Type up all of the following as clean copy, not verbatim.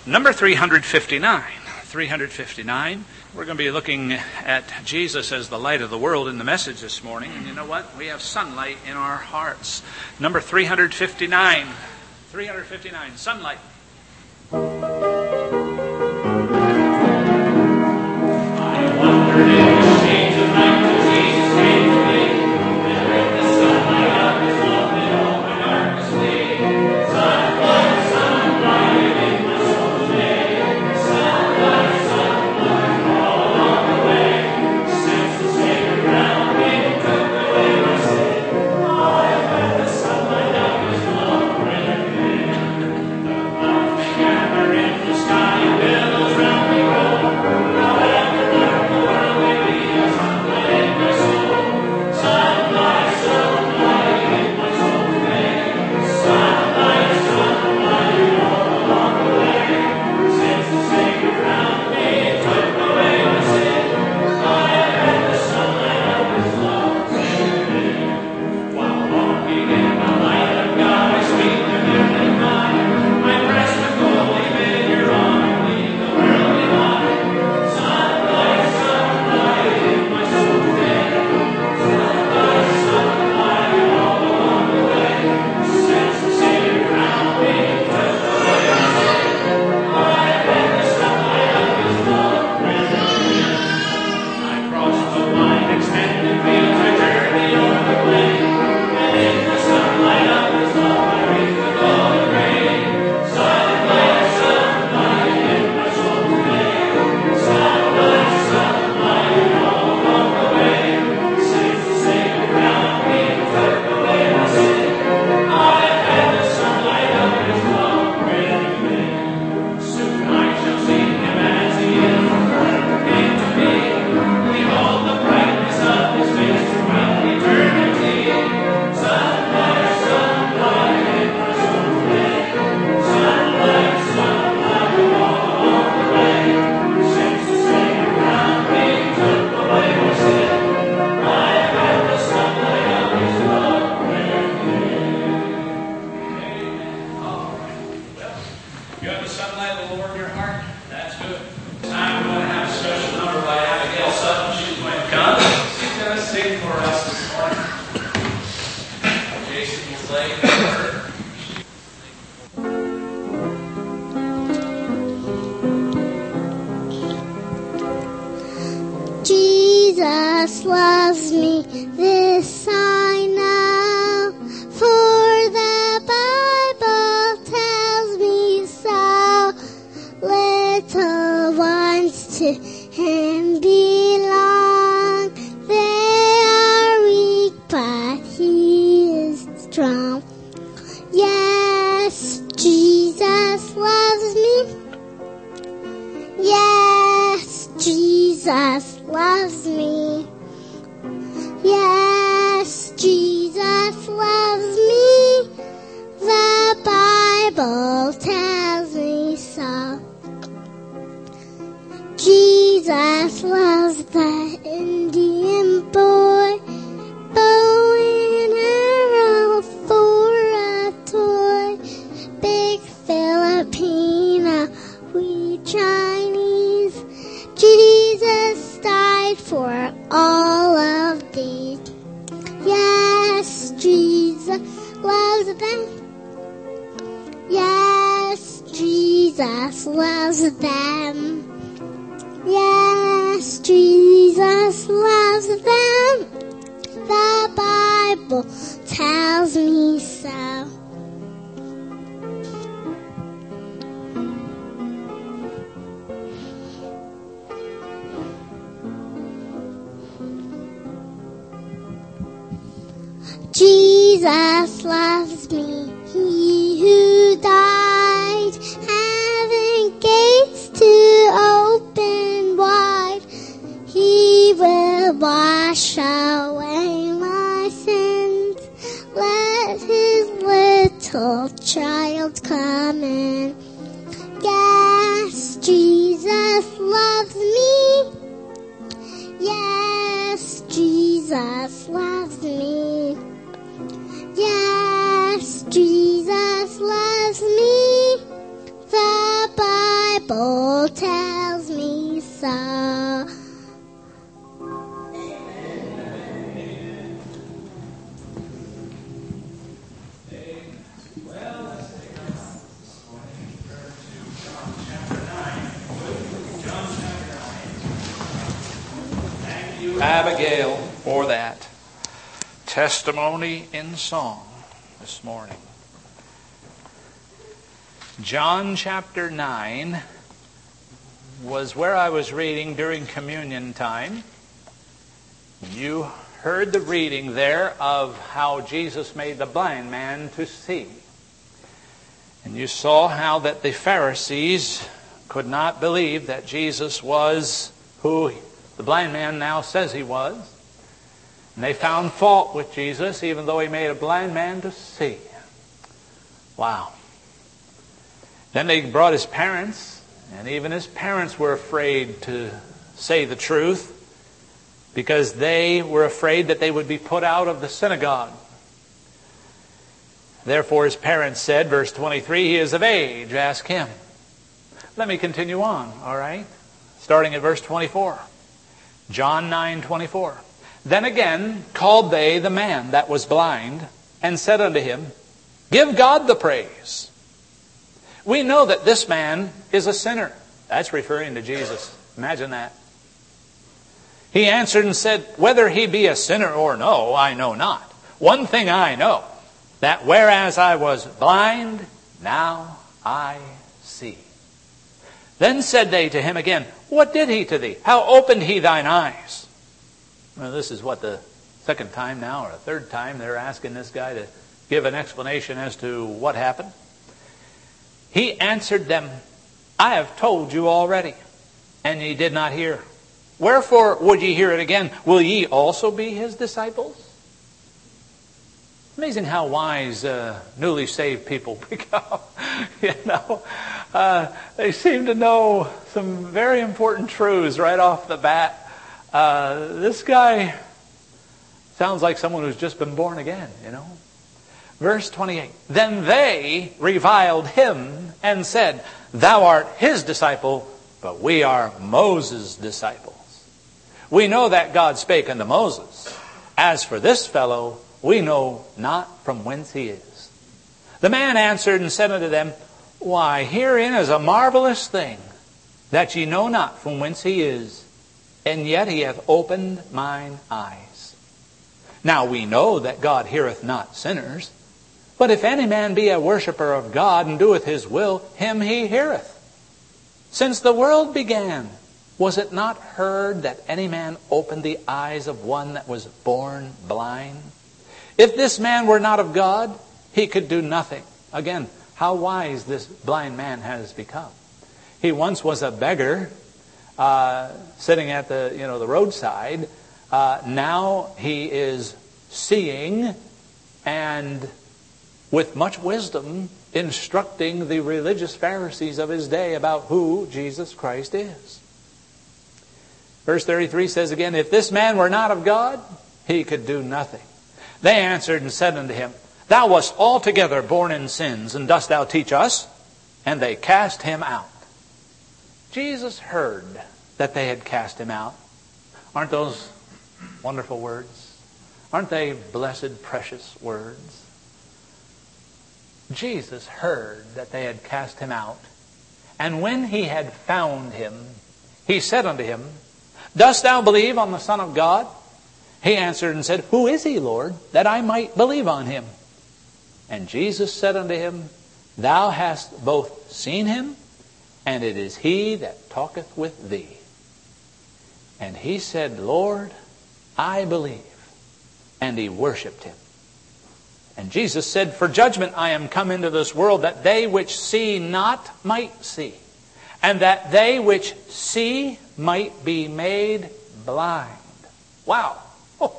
Number 359. 359. We're going to be looking at Jesus as the light of the world in the message this morning. And you know what? We have sunlight in our hearts. Number 359. 359. Sunlight. I wondered if the shades of night that Jesus came to me, and with the sunlight of his love that all my darkness flee. Sunlight, sunlight in my soul today. Sunlight, sunlight all along the way. Since the Savior found me and took away my sin, I have had the sunlight of his love bring me. The mountain hammer in the sky and billows round me roll. However dark the world may be, a sunlight in my soul. Sunlight, sunlight in my soul today. Sunlight, sunlight all along the way. Since the Savior found me and took away my sin, I have had the sunlight of his love bring me. While walking in the light of God, I speak the heavenly mind. I press the holy vinegar on and leave the world behind. Sunlight, sunlight in my soul today. Sunlight, sunlight all along the way. Since the Savior found me and took away my sin, I have had the sunlight of his love bring me. I cross the wide extended fields, I journey o'er the plain, and in the sunlight of his love I reach the golden rain. Sunlight, sunlight in my soul today. Sunlight, sunlight all along the way. Since the Savior found me and took away my sin, I have had the sunlight of his love bring me. Soon I shall see him as he is, the perfect King to me. Behold the brightness of his face throughout eternity. Sunlight, sunlight in my soul today. Sunlight, sunlight all along the way. Since the Savior found me and took away my sin, I have had the sunlight of his love bring me. All right. Well, you have the sunlight of the Lord in your heart? That's good. Time we're going to have a special number by Abigail Sutton. She's going to come. She's going to sing for us this morning. Jason will play for her. Jesus loves me, this I know, for the Bible tells me so. Little ones to him belong, they are weak, but he is strong. Yes, Jesus loves me. Yes, Jesus loves me. Yes, Jesus loves me. The Bible tells me so. Jesus loves the Indian boy, bow and arrow for a toy. Big Filipino, we Chinese. Jesus died for all of these. Yes, Jesus loves them. Yes, Jesus loves them. Yes, Jesus loves them. The Bible tells me so. Jesus loves me, he who died, having gates to open wide. He will wash away my sins. Let his little child come in. Yes, Jesus loves me. Yes, Jesus loves me. Yes, Jesus loves me. The Bible Abigail for that testimony in song this morning. John chapter 9 was where I was reading during communion time. You heard the reading there of how Jesus made the blind man to see. And you saw how that the Pharisees could not believe that Jesus was who the blind man now says he was. And they found fault with Jesus, even though he made a blind man to see. Wow. Then they brought his parents, and even his parents were afraid to say the truth because they were afraid that they would be put out of the synagogue. Therefore his parents said, verse 23, he is of age, ask him. Let me continue on, all right? Starting at verse 24. John 9:24. Then again called they the man that was blind, and said unto him, give God the praise. We know that this man is a sinner. That's referring to Jesus. Imagine that. He answered and said, whether he be a sinner or no, I know not. One thing I know, that whereas I was blind, now I see. Then said they to him again, what did he to thee? How opened he thine eyes? Well, this is what, the second time now, or the third time they're asking this guy to give an explanation as to what happened. He answered them, I have told you already, and ye did not hear. Wherefore would ye hear it again? Will ye also be his disciples? Amazing how wise newly saved people become. They seem to know some very important truths right off the bat. This guy sounds like someone who's just been born again, Verse 28. Then they reviled him and said, thou art his disciple, but we are Moses' disciples. We know that God spake unto Moses. As for this fellow, we know not from whence he is. The man answered and said unto them, why, herein is a marvelous thing, that ye know not from whence he is, and yet he hath opened mine eyes. Now we know that God heareth not sinners, but if any man be a worshipper of God, and doeth his will, him he heareth. Since the world began, was it not heard that any man opened the eyes of one that was born blind? If this man were not of God, he could do nothing. Again, how wise this blind man has become. He once was a beggar, sitting at the roadside. Now he is seeing, and with much wisdom instructing the religious Pharisees of his day about who Jesus Christ is. Verse 33 says again, if this man were not of God, he could do nothing. They answered and said unto him, thou wast altogether born in sins, and dost thou teach us? And they cast him out. Jesus heard that they had cast him out. Aren't those wonderful words? Aren't they blessed, precious words? Jesus heard that they had cast him out. And when he had found him, he said unto him, dost thou believe on the Son of God? He answered and said, who is he, Lord, that I might believe on him? And Jesus said unto him, thou hast both seen him, and it is he that talketh with thee. And he said, Lord, I believe. And he worshipped him. And Jesus said, for judgment I am come into this world, that they which see not might see, and that they which see might be made blind. Wow. Oh.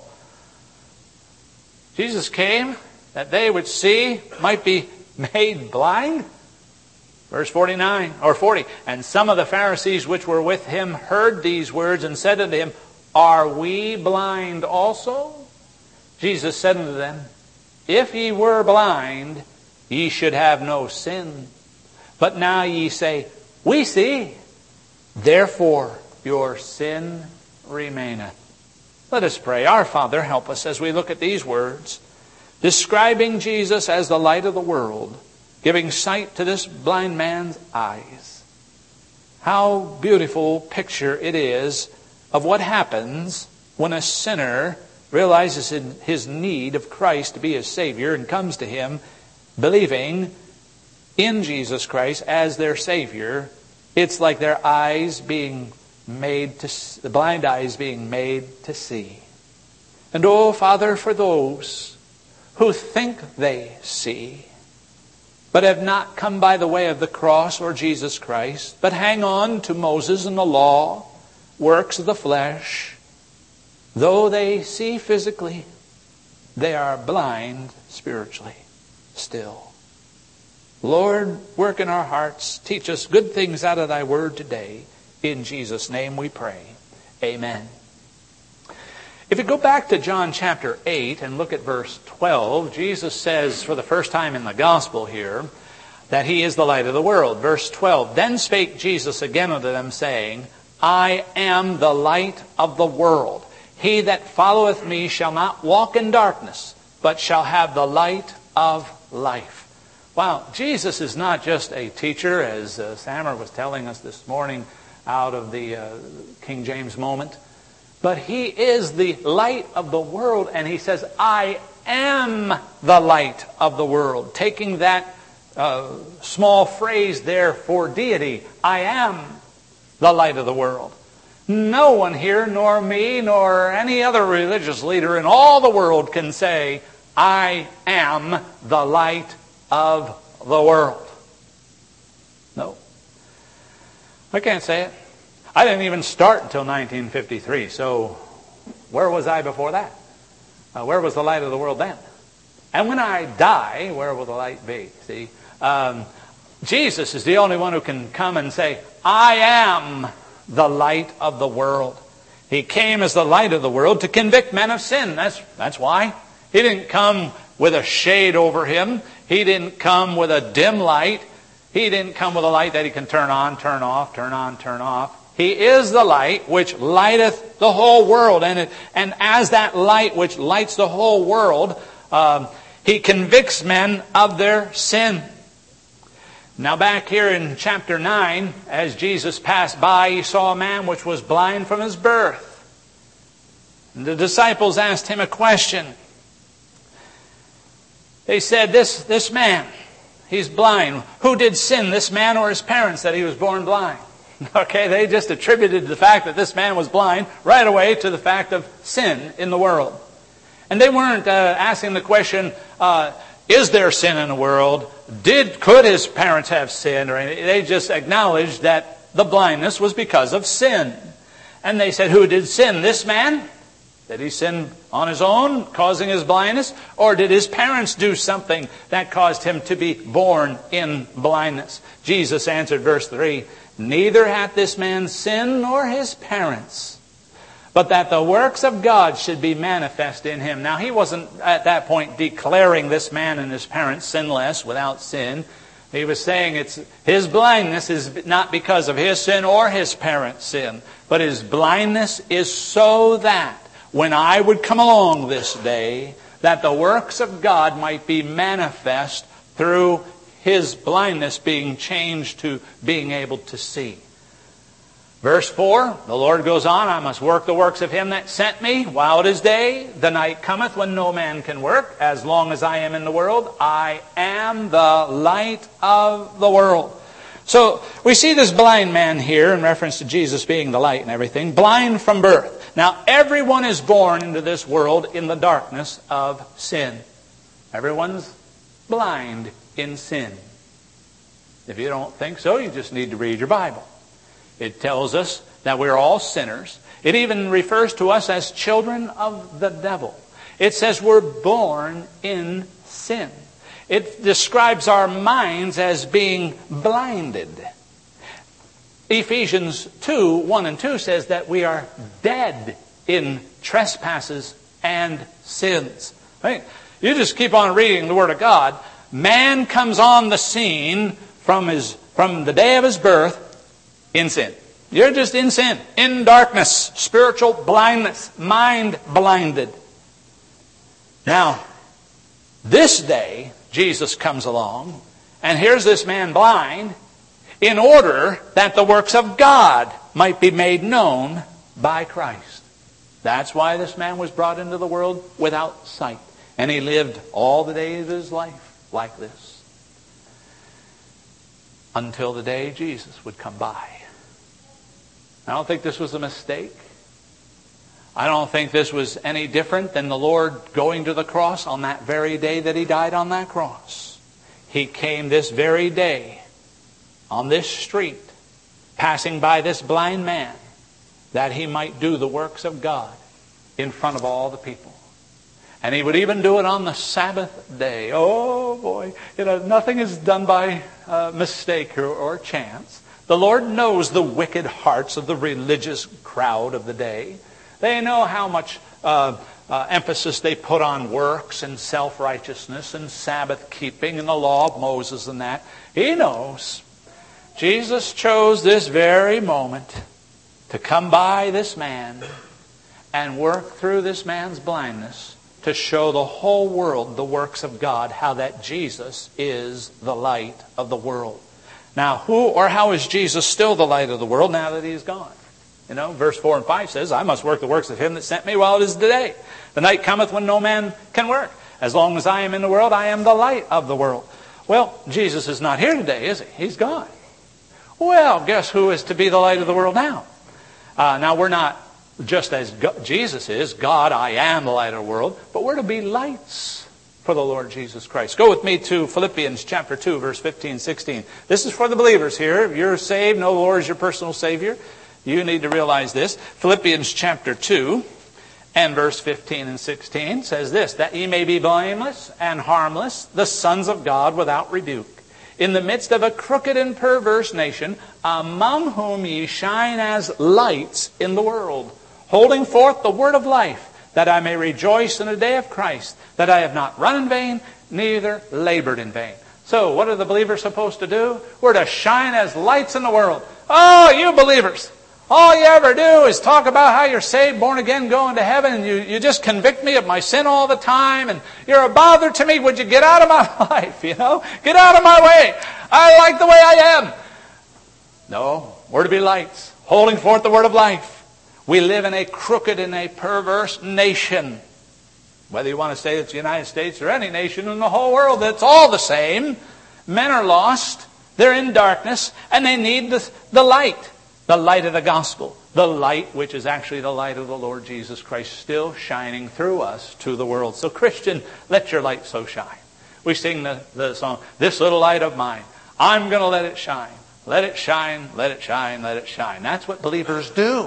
Jesus came that they which see might be made blind. Verse 49 or 40. And some of the Pharisees which were with him heard these words and said unto him, are we blind also? Jesus said unto them, if ye were blind, ye should have no sin. But now ye say, we see, therefore your sin remaineth. Let us pray. Our Father, help us as we look at these words, describing Jesus as the light of the world, giving sight to this blind man's eyes. How beautiful picture it is of what happens when a sinner realizes his need of Christ to be his Savior and comes to Him believing in Jesus Christ as their Savior. It's like their eyes being made to, the blind eyes being made to see. And oh, Father, for those who think they see, but have not come by the way of the cross or Jesus Christ, but hang on to Moses and the law, works of the flesh, though they see physically, they are blind spiritually still. Lord, work in our hearts. Teach us good things out of Thy Word today. In Jesus' name we pray. Amen. If you go back to John chapter 8 and look at verse 12, Jesus says for the first time in the gospel here that He is the light of the world. Verse 12, Then spake Jesus again unto them, saying, I am the light of the world. He that followeth me shall not walk in darkness, but shall have the light of life. Wow, Jesus is not just a teacher, as Sammer was telling us this morning out of the King James moment, but He is the light of the world, and He says, I am the light of the world. Taking that small phrase there for deity, I am the light of the world. No one here, nor me, nor any other religious leader in all the world can say, I am the light of the world. No. I can't say it. I didn't even start until 1953, so where was I before that? Where was the light of the world then? And when I die, where will the light be? See, Jesus is the only one who can come and say, I am the light of the world. He came as the light of the world to convict men of sin. That's why. He didn't come with a shade over Him. He didn't come with a dim light. He didn't come with a light that He can turn on, turn off, turn on, turn off. He is the light which lighteth the whole world. And as that light which lights the whole world, He convicts men of their sin. Now back here in chapter 9, as Jesus passed by, He saw a man which was blind from his birth. And the disciples asked Him a question. They said, this man, he's blind. Who did sin, this man or his parents, that he was born blind? Okay, they just attributed the fact that this man was blind right away to the fact of sin in the world. And they weren't asking the question, is there sin in the world? Could his parents have sinned? Or anything? They just acknowledged that the blindness was because of sin. And they said, who did sin? This man? Did he sin on his own, causing his blindness? Or did his parents do something that caused him to be born in blindness? Jesus answered, verse 3, Neither hath this man sinned nor his parents, but that the works of God should be manifest in him. Now, He wasn't at that point declaring this man and his parents sinless, without sin. He was saying his blindness is not because of his sin or his parents' sin, but his blindness is so that when I would come along this day, that the works of God might be manifest through his blindness being changed to being able to see. Verse 4, the Lord goes on, I must work the works of Him that sent me while it is day. The night cometh when no man can work. As long as I am in the world, I am the light of the world. So we see this blind man here in reference to Jesus being the light and everything, blind from birth. Now, everyone is born into this world in the darkness of sin. Everyone's blind in sin. If you don't think so, you just need to read your Bible. It tells us that we're all sinners. It even refers to us as children of the devil. It says we're born in sin. It describes our minds as being blinded. Ephesians 2, 1 and 2 says that we are dead in trespasses and sins. Right? You just keep on reading the Word of God. Man comes on the scene from the day of his birth in sin. You're just in sin, in darkness, spiritual blindness, mind blinded. Now, this day, Jesus comes along, and here's this man blind, in order that the works of God might be made known by Christ. That's why this man was brought into the world without sight. And he lived all the days of his life like this, until the day Jesus would come by. I don't think this was a mistake. I don't think this was any different than the Lord going to the cross on that very day that He died on that cross. He came this very day on this street, passing by this blind man, that He might do the works of God in front of all the people. And He would even do it on the Sabbath day. Oh boy, nothing is done by mistake or chance. The Lord knows the wicked hearts of the religious crowd of the day. They know how much emphasis they put on works and self-righteousness and Sabbath keeping and the law of Moses and that. He knows. Jesus chose this very moment to come by this man and work through this man's blindness to show the whole world the works of God, how that Jesus is the light of the world. Now, who or how is Jesus still the light of the world now that He's gone? Verse 4 and 5 says, I must work the works of Him that sent me while it is day. The night cometh when no man can work. As long as I am in the world, I am the light of the world. Well, Jesus is not here today, is He? He's gone. Well, guess who is to be the light of the world now? Now, we're not just as Jesus is, God, I am the light of the world, but we're to be lights for the Lord Jesus Christ. Go with me to Philippians chapter 2, verse 15, 16. This is for the believers here. If you're saved, know the Lord is your personal Savior. You need to realize this. Philippians chapter 2 and verse 15 and 16 says this, that ye may be blameless and harmless, the sons of God without rebuke, in the midst of a crooked and perverse nation, among whom ye shine as lights in the world, holding forth the word of life, that I may rejoice in the day of Christ, that I have not run in vain, neither labored in vain. So, what are the believers supposed to do? We're to shine as lights in the world. Oh, you believers! All you ever do is talk about how you're saved, born again, going to heaven, and you just convict me of my sin all the time, and you're a bother to me. Would you get out of my life, Get out of my way. I like the way I am. No, we're to be lights, holding forth the word of life. We live in a crooked and a perverse nation. Whether you want to say it's the United States or any nation in the whole world, it's all the same. Men are lost, they're in darkness, and they need the light. The light of the gospel. The light which is actually the light of the Lord Jesus Christ still shining through us to the world. So Christian, let your light so shine. We sing the song, This Little Light of Mine. I'm going to let it shine. Let it shine, let it shine, let it shine. That's what believers do.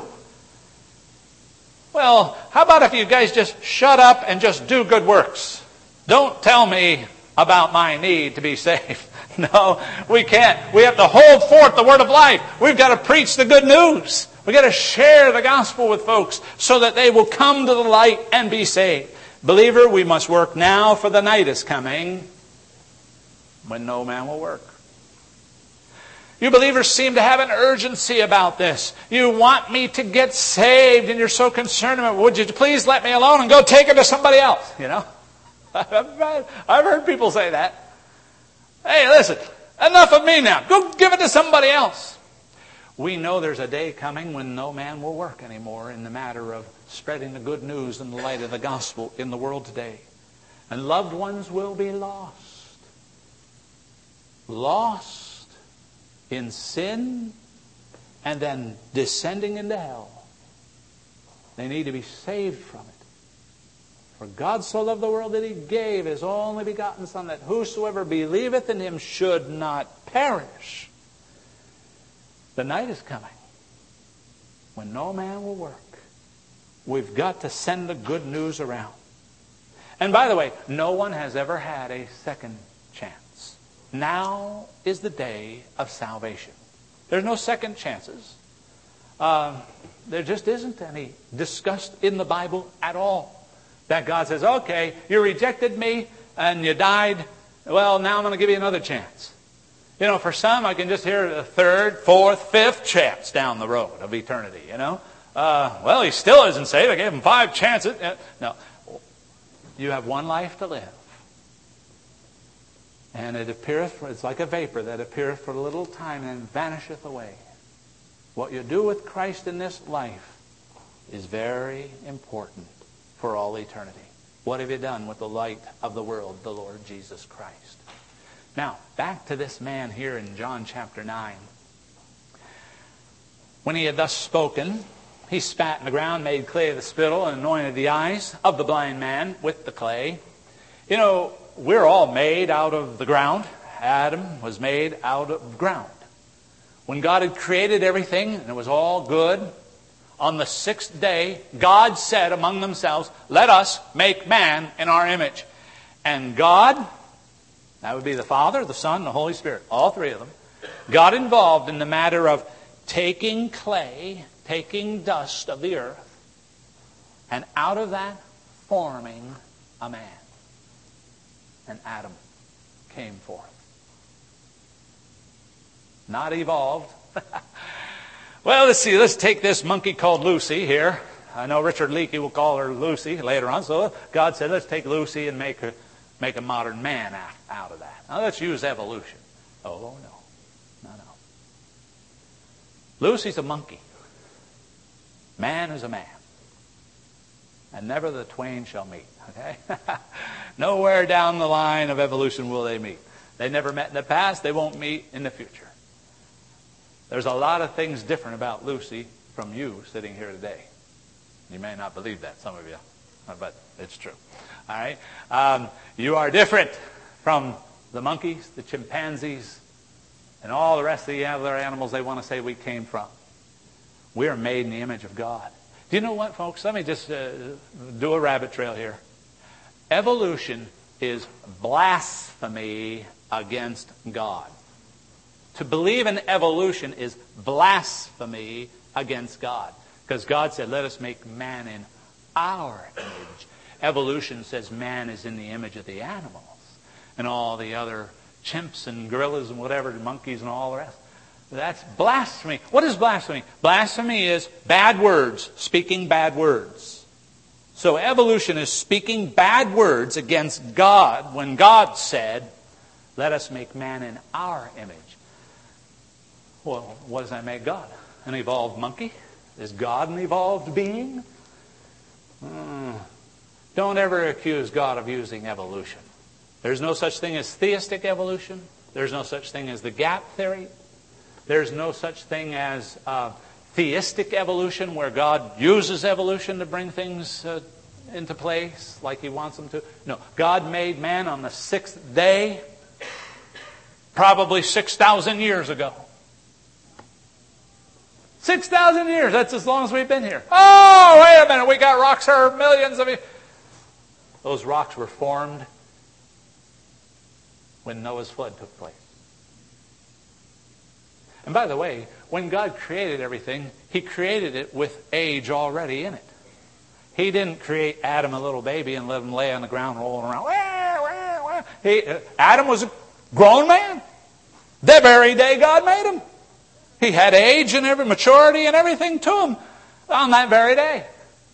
Well, how about if you guys just shut up and just do good works? Don't tell me about my need to be saved. No, we can't. We have to hold forth the word of life. We've got to preach the good news. We've got to share the gospel with folks so that they will come to the light and be saved. Believer, we must work now, for the night is coming when no man will work. You believers seem to have an urgency about this. You want me to get saved and you're so concerned about it. Would you please let me alone and go take it to somebody else? I've heard people say that. Hey, listen, enough of me now. Go give it to somebody else. We know there's a day coming when no man will work anymore in the matter of spreading the good news and the light of the gospel in the world today. And loved ones will be lost. Lost in sin and then descending into hell. They need to be saved from it. For God so loved the world that He gave His only begotten Son, that whosoever believeth in Him should not perish. The night is coming when no man will work. We've got to send the good news around. And by the way, no one has ever had a second chance. Now is the day of salvation. There's no second chances. There just isn't any discussed in the Bible at all. That God says, okay, you rejected me and you died. Well, now I'm going to give you another chance. You know, for some, I can just hear the third, fourth, fifth chance down the road of eternity, you know. Well, he still isn't saved. I gave him 5 chances. No. You have one life to live. And it appeareth, it's like a vapor that appeareth for a little time and then vanisheth away. What you do with Christ in this life is very important for all eternity. What have you done with the light of the world, the Lord Jesus Christ? Now, back to this man here in John chapter 9. When he had thus spoken, he spat in the ground, made clay of the spittle, and anointed the eyes of the blind man with the clay. You know, we're all made out of the ground. Adam was made out of ground. When God had created everything, and it was all good, on the 6th day, God said among themselves, let us make man in our image. And God, that would be the Father, the Son, and the Holy Spirit, all 3 of them, got involved in the matter of taking clay, taking dust of the earth, and out of that forming a man. And Adam came forth. Not evolved. Well, let's see. Let's take this monkey called Lucy here. I know Richard Leakey will call her Lucy later on. So God said, let's take Lucy and make a modern man out of that. Now let's use evolution. Oh, no. No. Lucy's a monkey. Man is a man. And never the twain shall meet. Okay? Nowhere down the line of evolution will they meet. They never met in the past. They won't meet in the future. There's a lot of things different about Lucy from you sitting here today. You may not believe that, some of you, but it's true. All right? You are different from the monkeys, the chimpanzees, and all the rest of the other animals they want to say we came from. We are made in the image of God. Do you know what, folks? Let me just do a rabbit trail here. Evolution is blasphemy against God. To believe in evolution is blasphemy against God. Because God said, let us make man in our image. Evolution says man is in the image of the animals. And all the other chimps and gorillas and whatever, monkeys and all the rest. That's blasphemy. What is blasphemy? Blasphemy is bad words, speaking bad words. So evolution is speaking bad words against God when God said, let us make man in our image. Well, what does that make God? An evolved monkey? Is God an evolved being? Don't ever accuse God of using evolution. There's no such thing as theistic evolution. There's no such thing as the gap theory. There's no such thing as theistic evolution where God uses evolution to bring things into place like He wants them to. No, God made man on the 6th day, probably 6,000 years ago. 6,000 years, that's as long as we've been here. Oh, wait a minute, we got rocks here millions of years. Those rocks were formed when Noah's flood took place. And by the way, when God created everything, He created it with age already in it. He didn't create Adam a little baby and let him lay on the ground rolling around. Adam was a grown man. The very day God made him. He had age and every maturity and everything to him on that very day.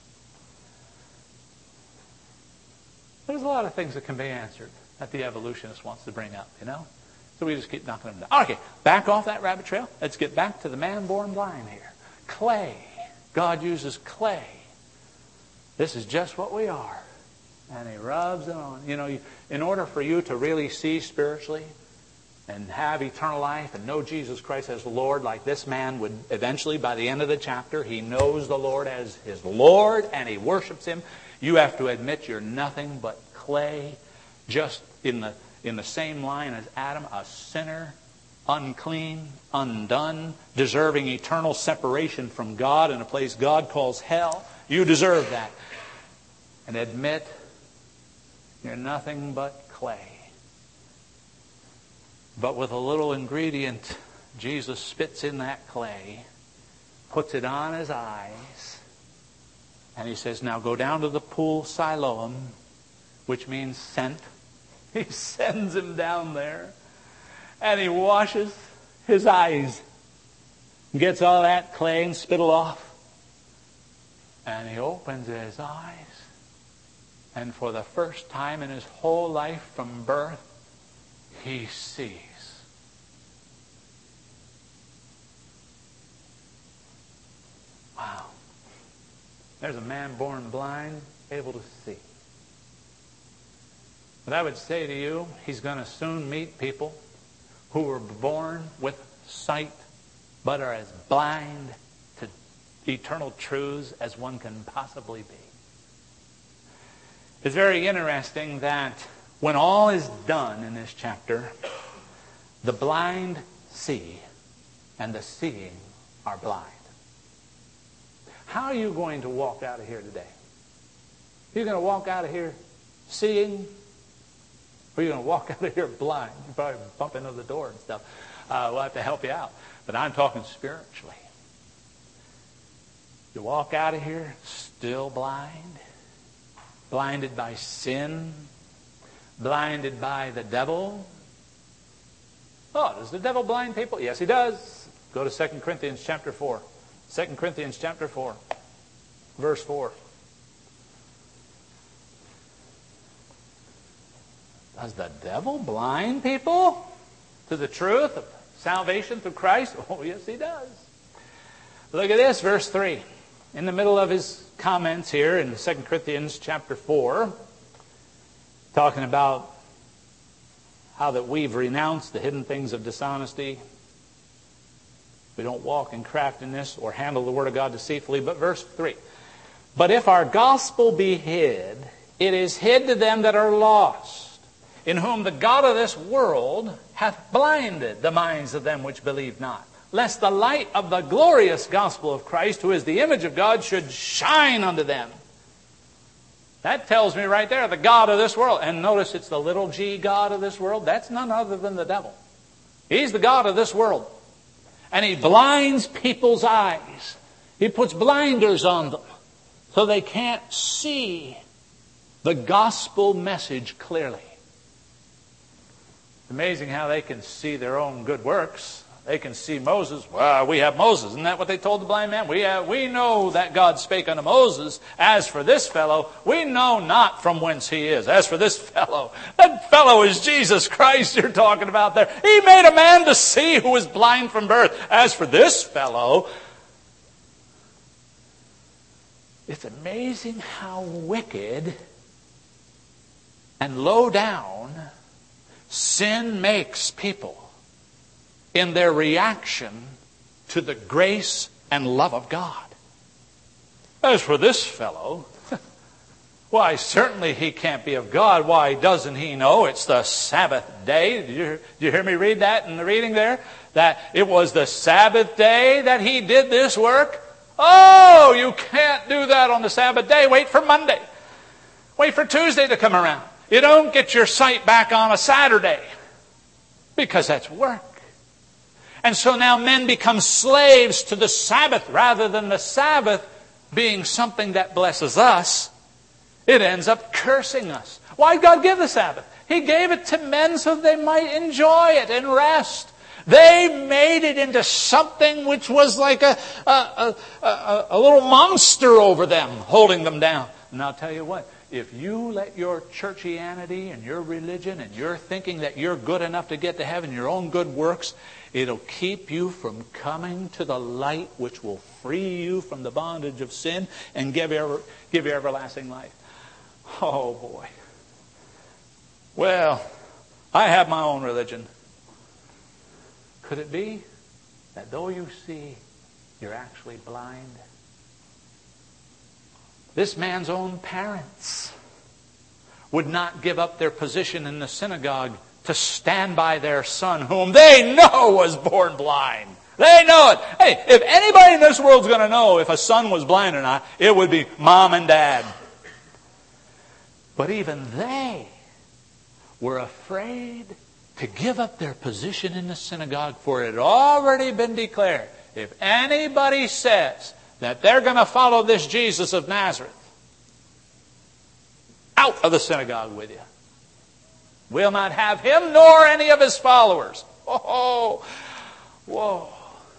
There's a lot of things that can be answered that the evolutionist wants to bring up, you know. So we just keep knocking them down. Okay, back off that rabbit trail. Let's get back to the man born blind here. Clay. God uses clay. This is just what we are. And He rubs it on. You know, in order for you to really see spiritually and have eternal life and know Jesus Christ as the Lord, like this man would eventually, by the end of the chapter, he knows the Lord as his Lord and he worships Him. You have to admit you're nothing but clay, just in the same line as Adam, a sinner, unclean, undone, deserving eternal separation from God in a place God calls hell. You deserve that. And admit you're nothing but clay. But with a little ingredient, Jesus spits in that clay, puts it on his eyes, and He says, now go down to the pool Siloam, which means sent. He sends him down there. And he washes his eyes. Gets all that clay and spittle off. And he opens his eyes. And for the first time in his whole life from birth, he sees. Wow. There's a man born blind, able to see. But I would say to you, he's going to soon meet people who were born with sight, but are as blind to eternal truths as one can possibly be. It's very interesting that when all is done in this chapter, the blind see and the seeing are blind. How are you going to walk out of here today? Are you going to walk out of here seeing? Or are you going to walk out of here blind? You probably bump into the door and stuff. We'll have to help you out. But I'm talking spiritually. You walk out of here still blind. Blinded by sin. Blinded by the devil. Oh, does the devil blind people? Yes, he does. Go to 2 Corinthians chapter 4. 2 Corinthians chapter 4, verse 4. Does the devil blind people to the truth of salvation through Christ? Oh, yes, he does. Look at this, verse 3. In the middle of his comments here in 2 Corinthians chapter 4, talking about how that we've renounced the hidden things of dishonesty. We don't walk in craftiness or handle the Word of God deceitfully. But verse 3. But if our gospel be hid, it is hid to them that are lost, in whom the God of this world hath blinded the minds of them which believe not, lest the light of the glorious gospel of Christ, who is the image of God, should shine unto them. That tells me right there, the God of this world. And notice it's the little g God of this world. That's none other than the devil. He's the God of this world. And he blinds people's eyes. He puts blinders on them so they can't see the gospel message clearly. It's amazing how they can see their own good works. They can see Moses. Well, we have Moses. Isn't that what they told the blind man? We know that God spake unto Moses. As for this fellow, we know not from whence he is. As for this fellow, that fellow is Jesus Christ you're talking about there. He made a man to see who was blind from birth. As for this fellow, it's amazing how wicked and low down sin makes people in their reaction to the grace and love of God. As for this fellow, why, certainly he can't be of God. Why, doesn't he know it's the Sabbath day? Did you hear me read that in the reading there? That it was the Sabbath day that he did this work? Oh, you can't do that on the Sabbath day. Wait for Monday. Wait for Tuesday to come around. You don't get your sight back on a Saturday because that's work. And so now men become slaves to the Sabbath rather than the Sabbath being something that blesses us. It ends up cursing us. Why did God give the Sabbath? He gave it to men so they might enjoy it and rest. They made it into something which was like a little monster over them, holding them down. And I'll tell you what, if you let your churchianity and your religion and your thinking that you're good enough to get to heaven, your own good works, it'll keep you from coming to the light which will free you from the bondage of sin and give you everlasting life. Oh boy. Well, I have my own religion. Could it be that though you see, you're actually blind? This man's own parents would not give up their position in the synagogue to stand by their son, whom they know was born blind. They know it. Hey, if anybody in this world's going to know if a son was blind or not, it would be mom and dad. But even they were afraid to give up their position in the synagogue, for it had already been declared, if anybody says that they're going to follow this Jesus of Nazareth, out of the synagogue with you. We'll not have him nor any of his followers. Whoa. Well,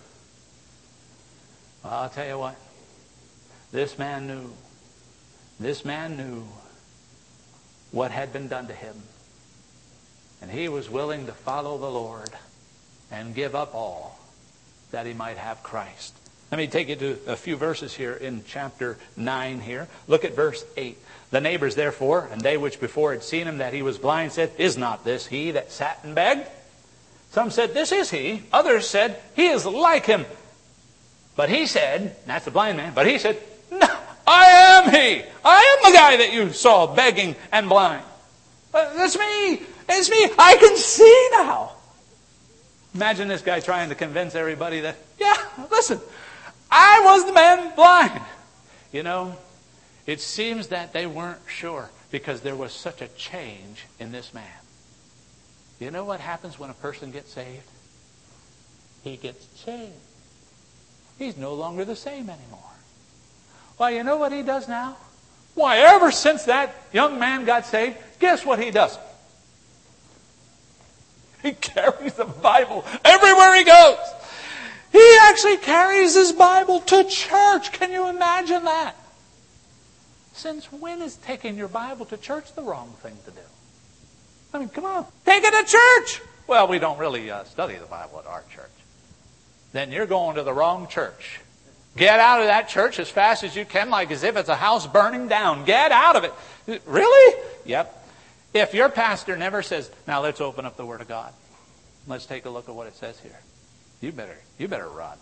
I'll tell you what. This man knew. This man knew what had been done to him. And he was willing to follow the Lord and give up all that he might have Christ. Let me take you to a few verses here in chapter 9 here. Look at verse 8. The neighbors therefore, and they which before had seen him that he was blind, said, Is not this he that sat and begged? Some said, This is he. Others said, He is like him. But he said, that's the blind man, but he said, No, I am he. I am the guy that you saw begging and blind. That's me. It's me. I can see now. Imagine this guy trying to convince everybody that, yeah, listen, I was the man blind. You know, it seems that they weren't sure because there was such a change in this man. You know what happens when a person gets saved? He gets changed. He's no longer the same anymore. Why, you know what he does now? Why, ever since that young man got saved, guess what he does? He carries the Bible everywhere he goes. He actually carries his Bible to church. Can you imagine that? Since when is taking your Bible to church the wrong thing to do? I mean, come on. Take it to church. Well, we don't really study the Bible at our church. Then you're going to the wrong church. Get out of that church as fast as you can, like as if it's a house burning down. Get out of it. Really? Yep. If your pastor never says, now let's open up the Word of God. Let's take a look at what it says here. You better run.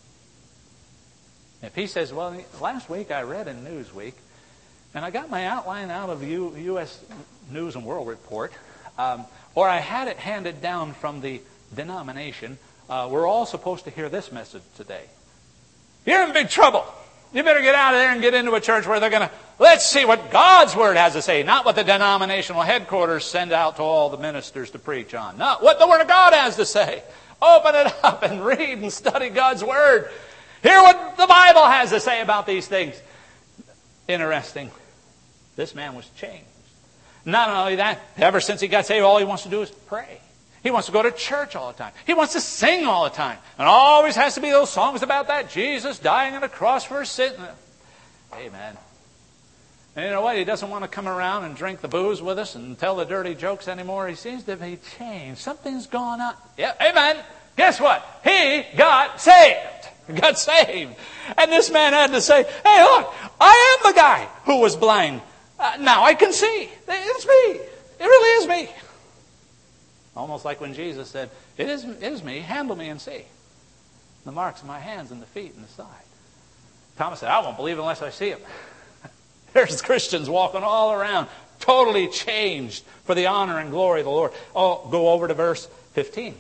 If he says, well, last week I read in Newsweek, and I got my outline out of the U.S. News and World Report, or I had it handed down from the denomination, we're all supposed to hear this message today. You're in big trouble. You better get out of there and get into a church where they're going to, let's see what God's Word has to say, not what the denominational headquarters send out to all the ministers to preach on. Not what the Word of God has to say. Open it up and read and study God's Word. Hear what the Bible has to say about these things. Interesting. This man was changed. Not only that, ever since he got saved, all he wants to do is pray. He wants to go to church all the time. He wants to sing all the time. And always has to be those songs about that Jesus dying on the cross for his sin. Amen. And you know what? He doesn't want to come around and drink the booze with us and tell the dirty jokes anymore. He seems to be changed. Something's gone on. Yeah, amen. Guess what? He got saved. Got saved. And this man had to say, hey, look, I am the guy who was blind. Now I can see. It's me. It really is me. Almost like when Jesus said, it is me, handle me and see. The marks of my hands and the feet and the side. Thomas said, I won't believe unless I see him. There's Christians walking all around, totally changed for the honor and glory of the Lord. Oh, go over to verse 15.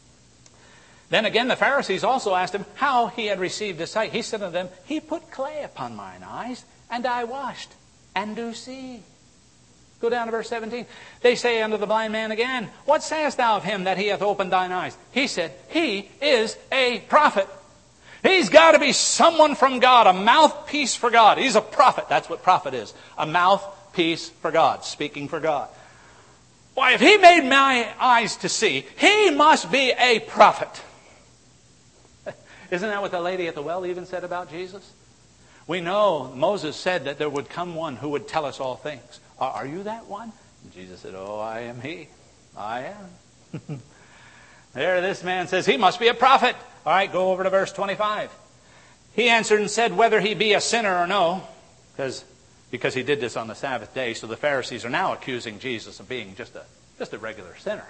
Then again, the Pharisees also asked him how he had received his sight. He said to them, He put clay upon mine eyes, and I washed, and do see. Go down to verse 17. They say unto the blind man again, What sayest thou of him that he hath opened thine eyes? He said, He is a prophet. He's got to be someone from God, a mouthpiece for God. He's a prophet. That's what prophet is. A mouthpiece for God, speaking for God. Why, if he made my eyes to see, he must be a prophet. Isn't that what the lady at the well even said about Jesus? We know Moses said that there would come one who would tell us all things. Are you that one? And Jesus said, Oh, I am he. I am. There this man says, he must be a prophet. All right, go over to verse 25. He answered and said, whether he be a sinner or no, because he did this on the Sabbath day, so the Pharisees are now accusing Jesus of being just a regular sinner.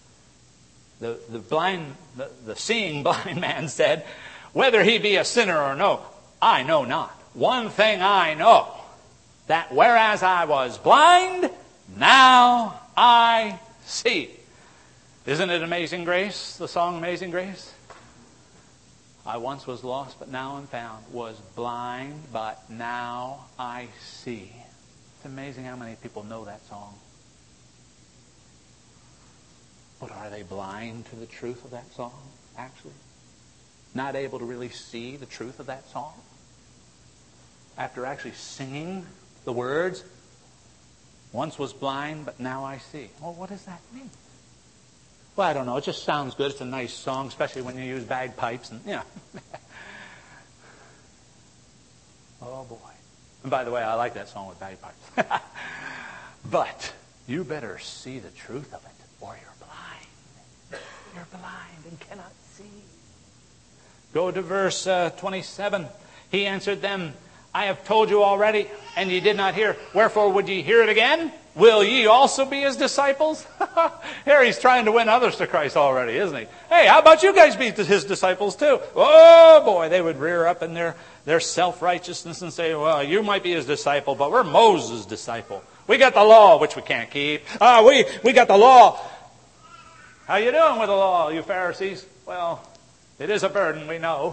The seeing blind man said, whether he be a sinner or no, I know not. One thing I know, that whereas I was blind, now I see. Isn't it Amazing Grace, the song Amazing Grace? I once was lost, but now am found. Was blind, but now I see. It's amazing how many people know that song. But are they blind to the truth of that song, actually? Not able to really see the truth of that song? After actually singing the words, once was blind, but now I see. Well, what does that mean? Well, I don't know. It just sounds good. It's a nice song, especially when you use bagpipes and, Oh, boy. And by the way, I like that song with bagpipes. But you better see the truth of it, or you're blind. You're blind and cannot see. Go to verse 27. He answered them, I have told you already, and ye did not hear. Wherefore would ye hear it again? Will ye also be his disciples? Here he's trying to win others to Christ already, isn't he? Hey, how about you guys be his disciples too? Oh boy, they would rear up in their self-righteousness and say, well, you might be his disciple, but we're Moses' disciple. We got the law, which we can't keep. We got the law. How you doing with the law, you Pharisees? Well, it is a burden, we know.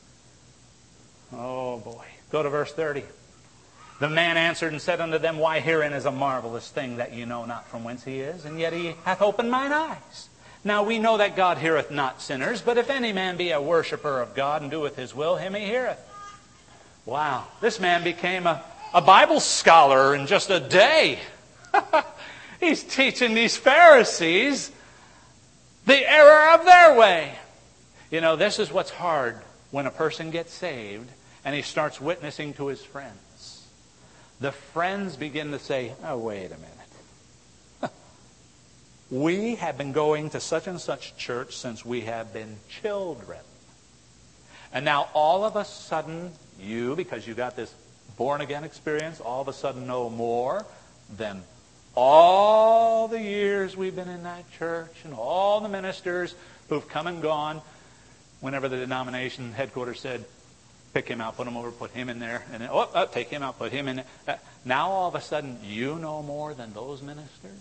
Oh boy. Go to verse 30. The man answered and said unto them, Why, herein is a marvelous thing, that ye know not from whence he is, and yet he hath opened mine eyes. Now we know that God heareth not sinners, but if any man be a worshipper of God and doeth his will, him he heareth. Wow, this man became a Bible scholar in just a day. He's teaching these Pharisees the error of their way. You know, this is what's hard when a person gets saved and he starts witnessing to his friends. The friends begin to say, oh, wait a minute. We have been going to such and such church since we have been children. And now all of a sudden, you, because you got this born-again experience, all of a sudden know more than all the years we've been in that church and all the ministers who've come and gone. Whenever the denomination headquarters said, pick him out, put him over, put him in there, and then, take him out, put him in there. Now all of a sudden, you know more than those ministers?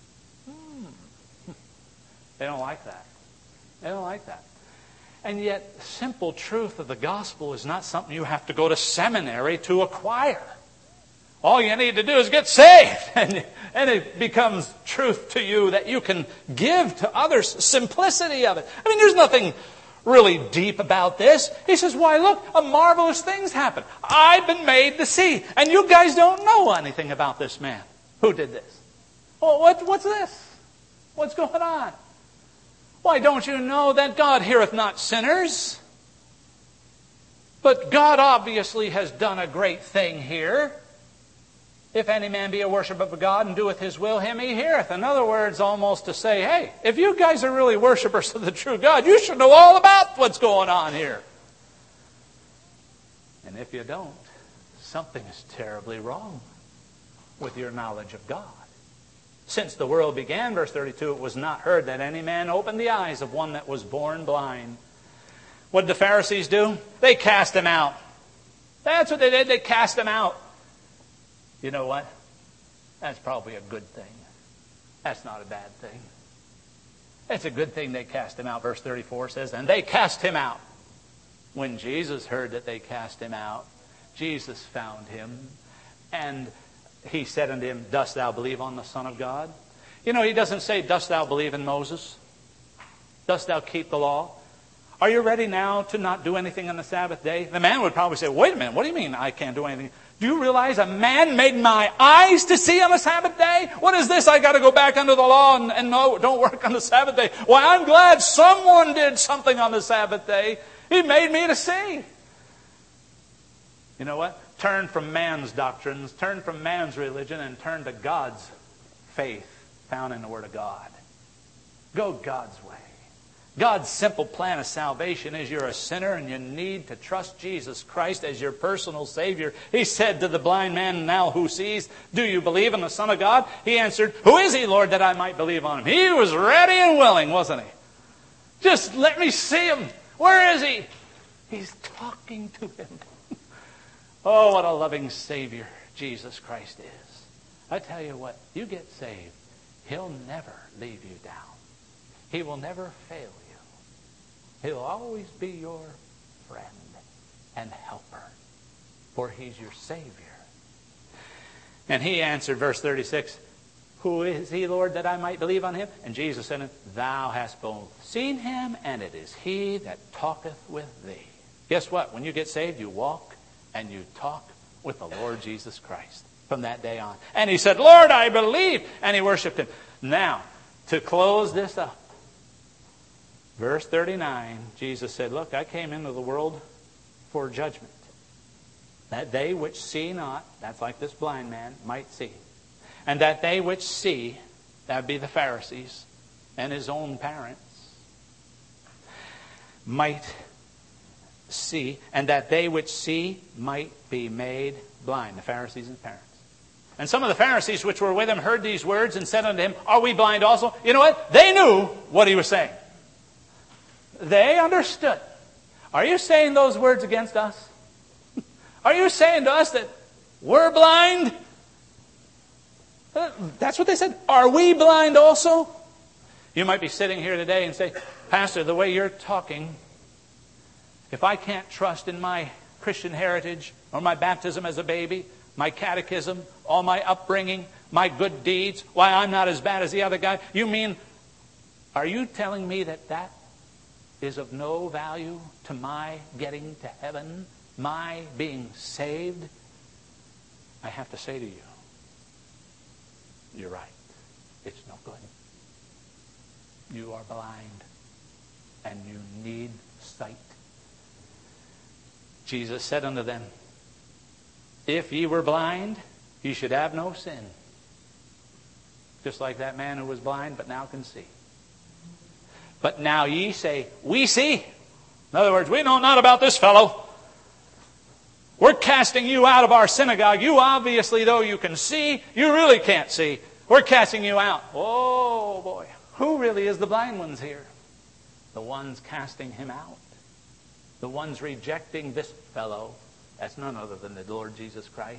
They don't like that. They don't like that. And yet, simple truth of the gospel is not something you have to go to seminary to acquire. All you need to do is get saved, and it becomes truth to you that you can give to others. Simplicity of it. I mean, there's nothing really deep about this. He says, why, look, a marvelous thing's happened. I've been made to see. And you guys don't know anything about this man. Who did this? Oh, what's this? What's going on? Why, don't you know that God heareth not sinners? But God obviously has done a great thing here. If any man be a worshiper of God and doeth his will, him he heareth. In other words, almost to say, hey, if you guys are really worshipers of the true God, you should know all about what's going on here. And if you don't, something is terribly wrong with your knowledge of God. Since the world began, verse 32, it was not heard that any man opened the eyes of one that was born blind. What did the Pharisees do? They cast him out. That's what they did. They cast him out. You know what? That's probably a good thing. That's not a bad thing. It's a good thing they cast him out. Verse 34 says, and they cast him out. When Jesus heard that they cast him out, Jesus found him, and he said unto him, dost thou believe on the Son of God? You know, he doesn't say, dost thou believe in Moses? Dost thou keep the law? Are you ready now to not do anything on the Sabbath day? The man would probably say, wait a minute, what do you mean I can't do anything? Do you realize a man made my eyes to see on the Sabbath day? What is this? I got to go back under the law and no, don't work on the Sabbath day. Why, I'm glad someone did something on the Sabbath day. He made me to see. You know what? Turn from man's doctrines, turn from man's religion, and turn to God's faith found in the Word of God. Go God's way. God's simple plan of salvation is you're a sinner and you need to trust Jesus Christ as your personal Savior. He said to the blind man now who sees, do you believe in the Son of God? He answered, who is he, Lord, that I might believe on him? He was ready and willing, wasn't he? Just let me see him. Where is he? He's talking to him. Oh, what a loving Savior Jesus Christ is. I tell you what, you get saved, He'll never leave you down. He will never fail you. He'll always be your friend and helper, for He's your Savior. And he answered, verse 36, who is he, Lord, that I might believe on him? And Jesus said, thou hast both seen him, and it is he that talketh with thee. Guess what? When you get saved, you walk and you talk with the Lord Jesus Christ from that day on. And he said, Lord, I believe. And he worshiped him. Now, to close this up, Verse 39, Jesus said, look, I came into the world for judgment, that they which see not, that's like this blind man, might see. And that they which see, that would be the Pharisees and his own parents, might see, and that they which see might be made blind. The Pharisees and parents. And some of the Pharisees which were with him heard these words and said unto him, are we blind also? You know what? They knew what he was saying. They understood. Are you saying those words against us? Are you saying to us that we're blind? That's what they said. Are we blind also? You might be sitting here today and say, Pastor, the way you're talking, if I can't trust in my Christian heritage or my baptism as a baby, my catechism, all my upbringing, my good deeds, why I'm not as bad as the other guy, are you telling me that is of no value to my getting to heaven, my being saved? I have to say to you, you're right. It's no good. You are blind and you need sight. Jesus said unto them, if ye were blind, ye should have no sin. Just like that man who was blind but now can see. But now ye say, we see. In other words, we know not about this fellow. We're casting you out of our synagogue. You obviously, though you can see, you really can't see. We're casting you out. Oh boy. Who really is the blind ones here? The ones casting him out. The ones rejecting this fellow. That's none other than the Lord Jesus Christ.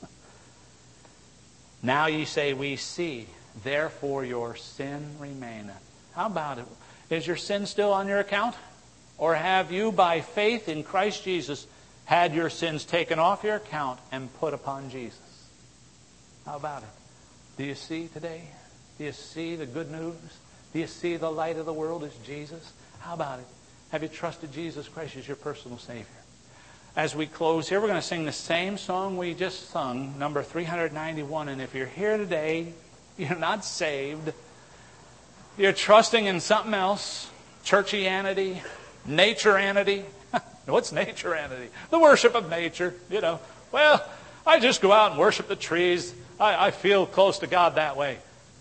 Now ye say, we see, therefore your sin remaineth. How about it? Is your sin still on your account? Or have you, by faith in Christ Jesus, had your sins taken off your account and put upon Jesus? How about it? Do you see today? Do you see the good news? Do you see the light of the world is Jesus? How about it? Have you trusted Jesus Christ as your personal Savior? As we close here, we're going to sing the same song we just sung, number 391. And if you're here today, you're not saved, you're trusting in something else, churchianity, natureanity. What's natureanity? The worship of nature, Well, I just go out and worship the trees. I feel close to God that way.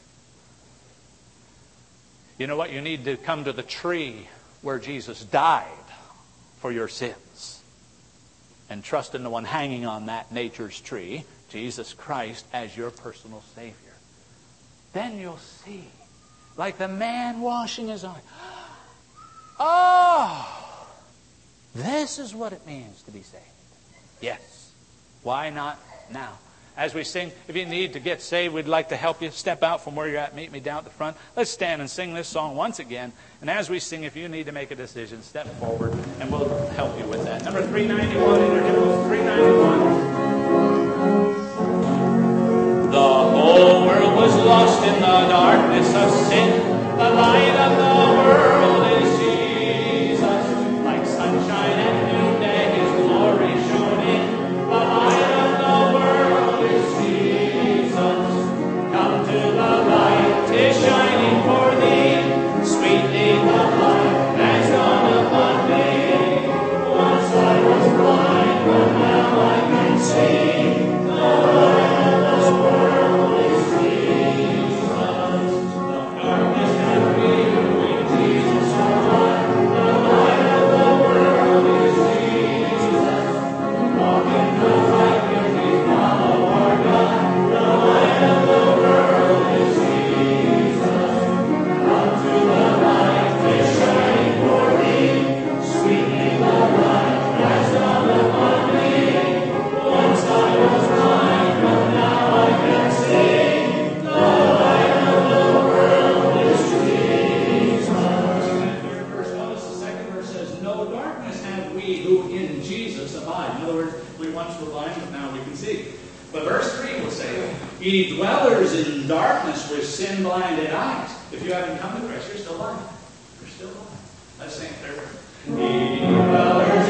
You know what? You need to come to the tree where Jesus died for your sins. And trust in the one hanging on that nature's tree, Jesus Christ, as your personal Savior. Then you'll see, like the man washing his eyes. Oh, this is what it means to be saved. Yes. Why not now? As we sing, if you need to get saved, we'd like to help you. Step out from where you're at. Meet me down at the front. Let's stand and sing this song once again. And as we sing, if you need to make a decision, step forward and we'll help you with that. Number 391 in your hymnals, 391. The whole world was lost in the darkness of sin. The light of the world is Jesus. Like sunshine at noonday, His glory shone in. The light of the world is Jesus. Come to the light, 'tis shining for thee. Sweetly the light has dawned upon me. Once I was blind, but now I can see. The light of this world is Jesus. The darkness can be with Jesus alive. The light of the world is Jesus. Walk in the light if we follow our God. The light of the world is Jesus. Come to the light, 'tis shining for thee. Sweetly the light has dawned upon me. Once I was blind, but now I can see. The light of the world is Jesus. Third verse, notice the second verse says, no darkness have we who in Jesus abide. In other words, we once were blind, but now we can see. But verse 3 will say, ye dwellers in darkness with sin-blinded eyes. If you haven't come to Christ, you're still blind. You're still blind. Let's sing third verse. Ye dwellers